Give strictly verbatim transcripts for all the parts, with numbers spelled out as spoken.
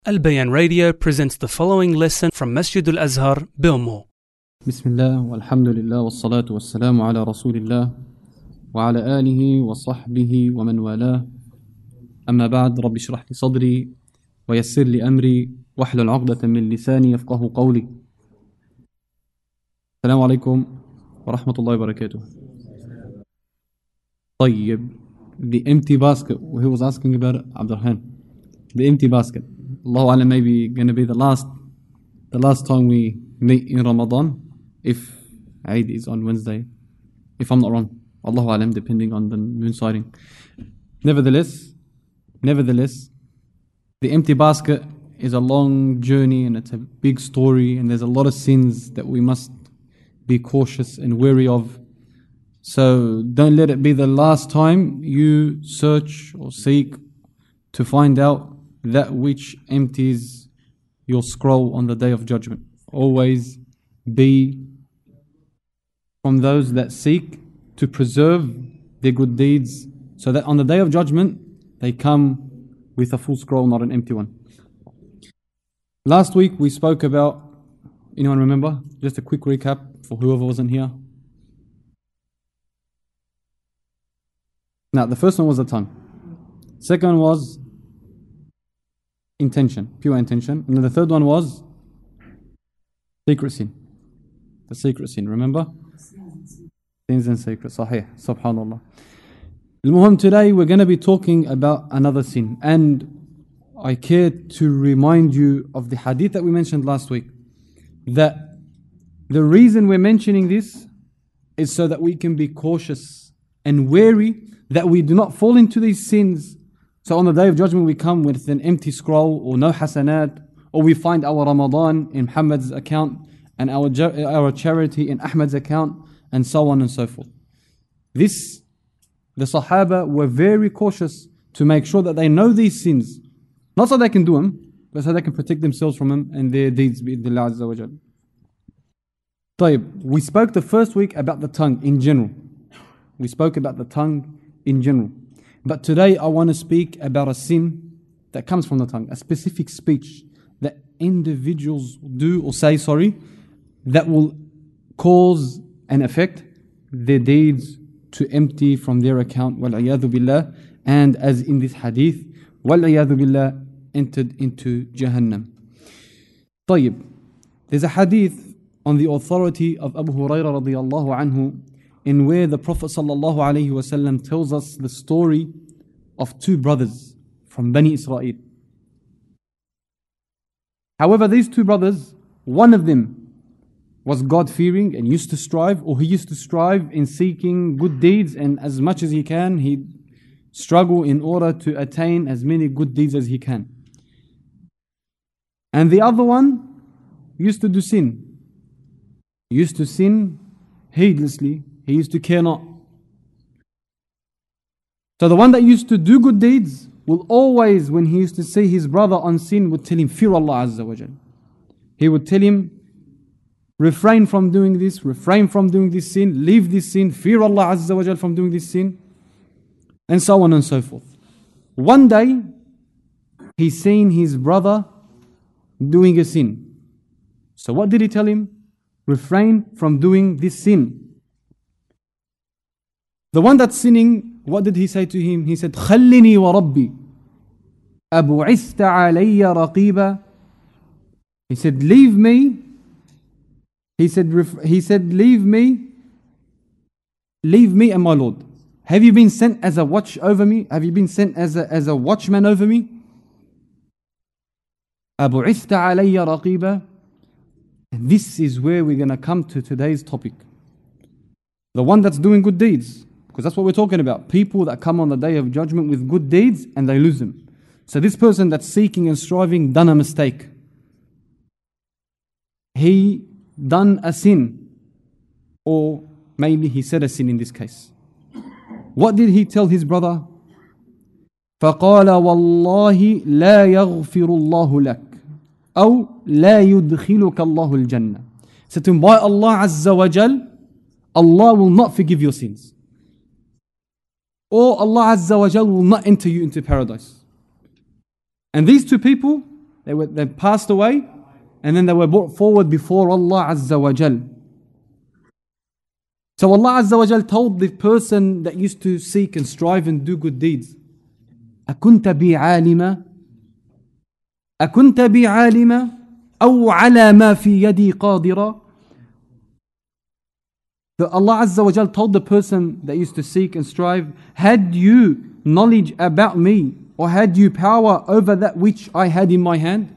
Al Bayan Radio presents the following lesson from Masjid Al-Azhar, Bilmo. Bismillah, walhamdulillah, wassalatu wassalamu ala rasulillah, wa ala alihi wa sahbihi wa man wala. Amma ba'd, rabbi shrah li sadri, wa yassir li amri, wahlul 'uqdatan min lisani yafqahu qawli. Assalamu alaikum wa rahmatullahi wa barakatuh. طيب, the empty basket, who was asking about it? Abdurrahman. The empty basket. Allahu Alam, maybe going to be the last the last time we meet in Ramadan, if Eid is on Wednesday, if I'm not wrong. Allahu Alam, depending on the moon sighting. Nevertheless, nevertheless, the empty basket is a long journey and it's a big story, and there's a lot of sins that we must be cautious and wary of. So don't let it be the last time you search or seek to find out that which empties your scroll on the Day of Judgment. Always be from those that seek to preserve their good deeds, so that on the Day of Judgment they come with a full scroll, not an empty one. Last week we spoke about, anyone remember? Just a quick recap for whoever wasn't here. Now, the first one was the tongue. Second was intention, pure intention. And then the third one was secret sin. The secret sin, remember? Sins and secret, sahih, subhanallah. Al-Muhim, today we're going to be talking about another sin. And I care to remind you of the hadith that we mentioned last week. That the reason we're mentioning this is so that we can be cautious and wary that we do not fall into these sins. So on the Day of Judgment we come with an empty scroll or no hasanat, or we find our Ramadan in Muhammad's account and our our charity in Ahmad's account, and so on and so forth. This, the Sahaba were very cautious to make sure that they know these sins, not so they can do them, but so they can protect themselves from them and their deeds bi'idhnillah azza wa jal. طيب, we spoke the first week about the tongue in general. We spoke about the tongue in general. But today I want to speak about a sin that comes from the tongue, a specific speech that individuals do or say, sorry, that will cause and affect their deeds to empty from their account, wal-'iyadhu billah, and as in this hadith, wal-'iyadhu billah, entered into Jahannam. طيب, there's a hadith on the authority of Abu Hurairah radiyallahu anhu, in where the Prophet sallallahu alaihi wasallam tells us the story of two brothers from Bani Israel. However, these two brothers, one of them was God-fearing and used to strive, or he used to strive in seeking good deeds, and as much as he can, he'd struggle in order to attain as many good deeds as he can. And the other one used to do sin. He used to sin heedlessly. He used to care not. So the one that used to do good deeds will always, when he used to see his brother on sin, would tell him, fear Allah Azza wa Jal. He would tell him, refrain from doing this, refrain from doing this sin, leave this sin, fear Allah Azza wa Jal from doing this sin, and so on and so forth. One day, he seen his brother doing a sin. So what did he tell him? Refrain from doing this sin. The one that's sinning, what did he say to him? He said, خَلِّنِي وَرَبِّي أَبُعِثْتَ عَلَيَّ رَقِيبًا. He said, leave me. He said, he said, leave me. Leave me and my Lord. Have you been sent as a watch over me? Have you been sent as a, as a watchman over me? أَبُعِثْتَ عَلَيَّ رَقِيبًا. And this is where we're going to come to today's topic. The one that's doing good deeds. Because that's what we're talking about. People that come on the Day of Judgment with good deeds and they lose them. So this person that's seeking and striving done a mistake. He done a sin. Or maybe he said a sin in this case. What did he tell his brother? فَقَالَ وَاللَّهِ لَا يَغْفِرُ اللَّهُ لَكَ أَوْ لَا يُدْخِلُكَ اللَّهُ الْجَنَّةِ. Said to him, by Allah Azza wa Jal, Allah will not forgive your sins. Or Allah Azza wa Jal will not enter you into paradise. And these two people They were they passed away, and then they were brought forward before Allah Azza wa Jal. So Allah Azza wa Jal told the person that used to seek and strive and do good deeds, أَكُنْتَ بِي عَالِمًا أَكُنْتَ بِي عَالِمًا أَوْ عَلَى مَا فِي يَدِي قَادِرًا. The Allah Azza wa Jal told the person that used to seek and strive, had you knowledge about me, or had you power over that which I had in my hand?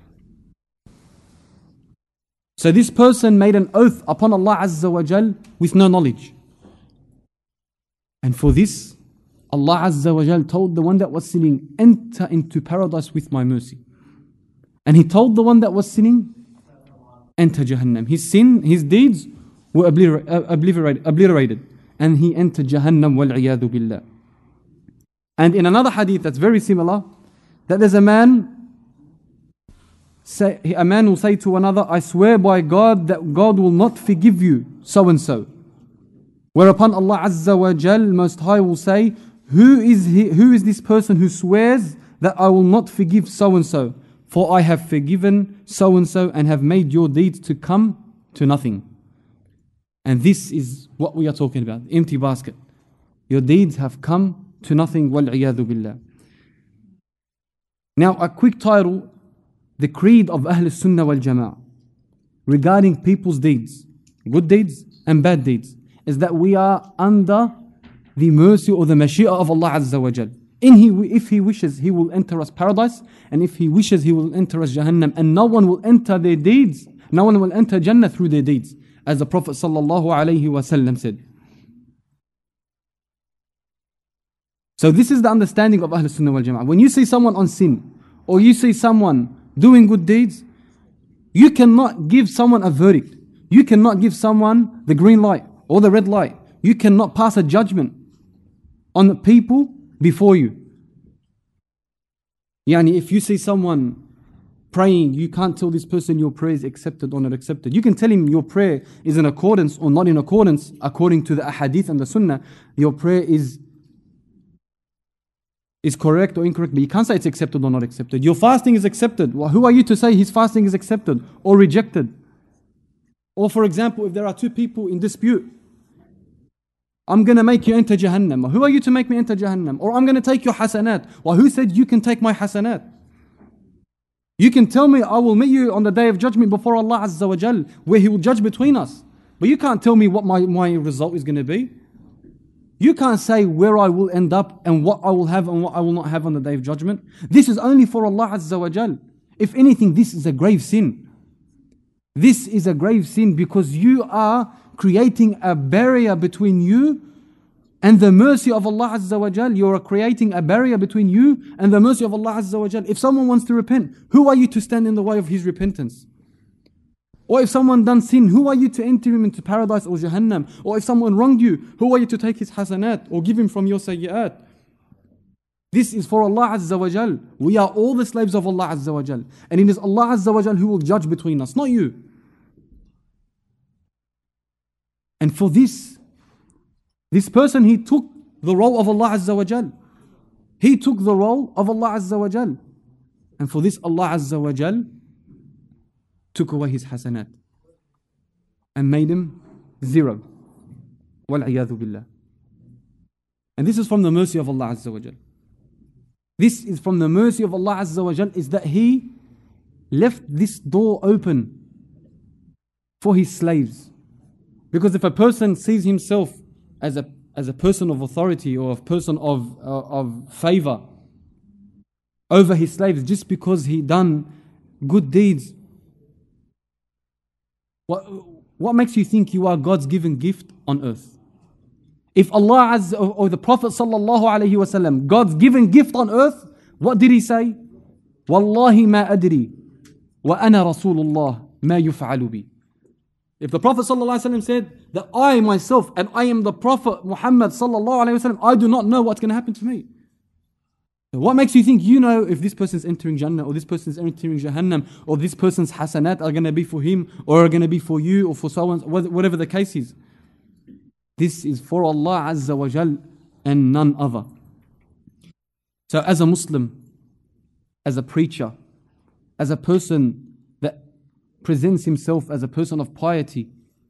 So this person made an oath upon Allah Azza wa Jal with no knowledge. And for this, Allah Azza wa Jal told the one that was sinning, enter into paradise with my mercy. And He told the one that was sinning, enter Jahannam. His sin, his deeds were obliter- uh, obliterated, obliterated. And he entered Jahannam, wal-'iyadhu billah. And in another hadith that's very similar, that there's a man, say, a man will say to another, I swear by God that God will not forgive you so and so. Whereupon Allah Azza wa Jal Most High will say, who is he, who is this person who swears that I will not forgive so and so? For I have forgiven so and so and have made your deeds to come to nothing. And this is what we are talking about, empty basket. Your deeds have come to nothing, wal-'iyadhu billah. Now a quick title, the creed of Ahl Sunnah wal Jama'ah regarding people's deeds, good deeds and bad deeds, is that we are under the mercy or the mashi'ah of Allah Azza wa Jal. In he, if He wishes, He will enter us paradise, and if He wishes, He will enter us Jahannam, and no one will enter their deeds, no one will enter Jannah through their deeds, as the Prophet sallallahu alaihi wasallam said. So this is the understanding of Ahl Sunnah wal Jama'ah. When you see someone on sin, or you see someone doing good deeds, you cannot give someone a verdict. You cannot give someone the green light or the red light. You cannot pass a judgment on the people before you. Yani if you see someone praying, you can't tell this person your prayer is accepted or not accepted. You can tell him your prayer is in accordance or not in accordance according to the ahadith and the sunnah. Your prayer is is correct or incorrect, but you can't say it's accepted or not accepted. Your fasting is accepted. Well, who are you to say his fasting is accepted or rejected? Or for example, if there are two people in dispute, I'm going to make you enter Jahannam. Who are you to make me enter Jahannam? Or I'm going to take your hasanat. Well, who said you can take my hasanat? You can tell me I will meet you on the day of judgment before Allah Azza wa Jal, where He will judge between us. But you can't tell me what my, my result is going to be. You can't say where I will end up and what I will have and what I will not have on the day of judgment. This is only for Allah Azza wa Jal. If anything, this is a grave sin. This is a grave sin because you are creating a barrier between you and the mercy of Allah Azza wa Jal. You are creating a barrier between you and the mercy of Allah Azza wa Jal. If someone wants to repent, who are you to stand in the way of his repentance? Or if someone done sin, who are you to enter him into paradise or Jahannam? Or if someone wronged you, who are you to take his hasanat or give him from your sayyi'at? This is for Allah Azza wa Jal. We are all the slaves of Allah Azza wa Jal. And it is Allah Azza wa Jal who will judge between us, not you. And for this, this person, he took the role of Allah Azza wa Jal. He took the role of Allah Azza wa Jal. And for this, Allah Azza wa Jal took away his hasanat and made him zero. Wal-'iyadhu billah. And this is from the mercy of Allah Azza wa Jal. This is from the mercy of Allah Azza wa Jal, is that He left this door open for His slaves. Because if a person sees himself as a as a person of authority or a person of uh, of favor over his slaves just because he done good deeds, what what makes you think you are God's given gift on earth? If Allah Azza or, or the Prophet sallallahu alaihi wasallam, God's given gift on earth, what did he say? Wallahi ma adri wa ana Rasulullah ma yuf'alu bi. If the Prophet ﷺ said that I myself and I am the Prophet Muhammad ﷺ, I do not know what's going to happen to me. So what makes you think you know if this person is entering Jannah or this person is entering Jahannam or this person's hasanat are going to be for him or are going to be for you or for someone, whatever the case is. This is for Allah Azza wa Jal and none other. So as a Muslim, as a preacher, as a person that presents himself as a person of piety,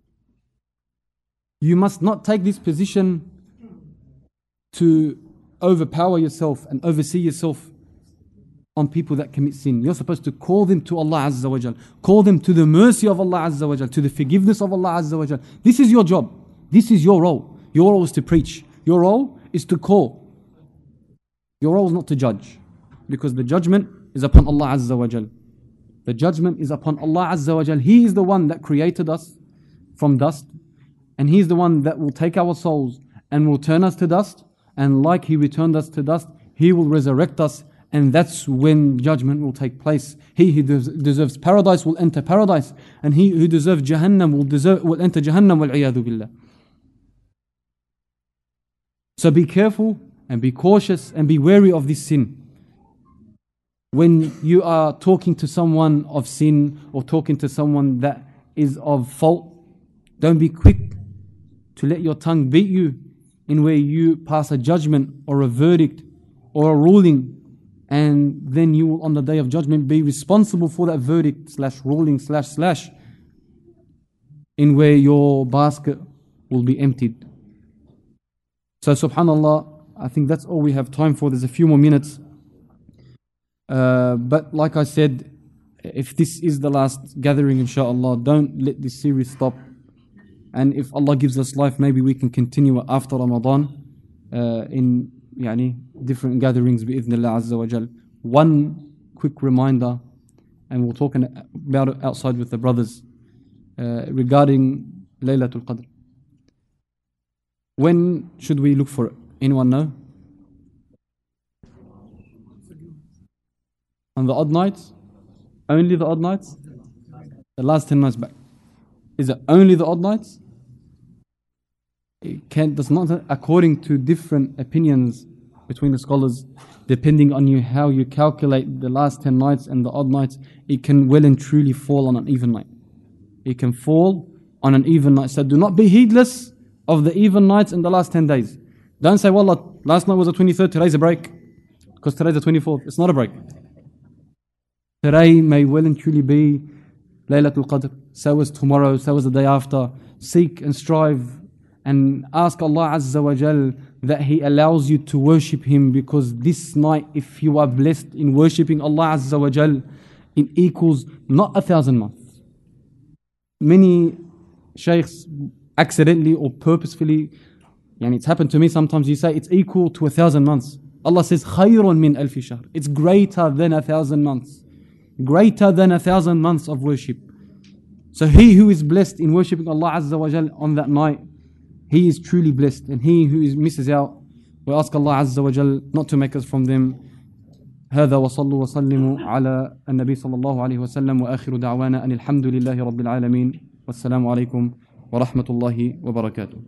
you must not take this position to overpower yourself and oversee yourself on people that commit sin. You're supposed to call them to Allah Azza wa Jal, call them to the mercy of Allah Azza wa Jal, to the forgiveness of Allah Azza wa Jal. This is your job. This is your role. Your role is to preach. Your role is to call. Your role is not to judge, because the judgment is upon Allah Azza wa Jal. The judgment is upon Allah Azza wa Jal. He is the one that created us from dust, and He is the one that will take our souls and will turn us to dust, and like He returned us to dust, He will resurrect us, and that's when judgment will take place. He who des- deserves paradise will enter paradise, and he who deserves Jahannam will, deserve, will enter Jahannam, wal-'iyadhu billah. So be careful and be cautious and be wary of this sin. When you are talking to someone of sin or talking to someone that is of fault, don't be quick to let your tongue beat you in where you pass a judgment or a verdict or a ruling, and then you will on the day of judgment be responsible for that verdict slash ruling slash slash in where your basket will be emptied. So subhanallah, I think that's all we have time for. There's a few more minutes. Uh, but like I said, if this is the last gathering, inshallah, don't let this series stop. And if Allah gives us life, maybe we can continue it after Ramadan uh, in yani, different gatherings bi'idhnillah azza wa jal. One quick reminder, and we'll talk about it outside with the brothers, uh, regarding Laylatul Qadr. When should we look for it? Anyone know? On the odd nights? Only the odd nights? The last ten nights back. Is it only the odd nights? It can, does not, according to different opinions between the scholars, depending on you how you calculate the last ten nights and the odd nights, it can well and truly fall on an even night. It can fall on an even night. So do not be heedless of the even nights in the last ten days. Don't say, well, last night was the twenty-third, today's a break, because today's the twenty-fourth. It's not a break. Today may well and truly be Laylatul Qadr. So is tomorrow, so is the day after. Seek and strive and ask Allah Azza wa Jal that He allows you to worship Him, because this night, if you are blessed in worshipping Allah Azza wa Jal, it equals not a thousand months. Many shaykhs accidentally or purposefully, and it's happened to me sometimes, you say it's equal to a thousand months. Allah says khayrun min alfi shahr. It's greater than a thousand months. Greater than a thousand months of worship. So he who is blessed in worshipping Allah Azza wa Jal on that night, he is truly blessed. And he who is misses out, we ask Allah Azza wa Jal not to make us from them. هذا وصلوا وسلموا على النبي صلى الله عليه وسلم وآخر دعوانا أن الحمد لله رب العالمين والسلام عليكم ورحمة الله وبركاته.